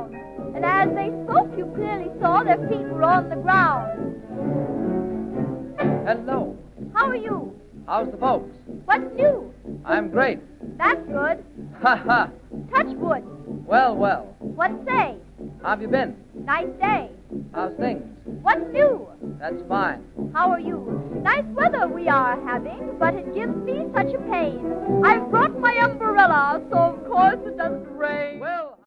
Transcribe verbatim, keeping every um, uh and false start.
town. And as they spoke, you clearly saw their feet were on the ground. Hello. How are you? How's the folks? What's new? I'm great. That's good. Ha ha. Touch wood. Well, well. What say? How have you been? Nice day. How's things? What's new? That's fine. How are you? Nice weather we are having, but it gives me such a pain. I've brought my umbrella, so of course it doesn't rain. Well...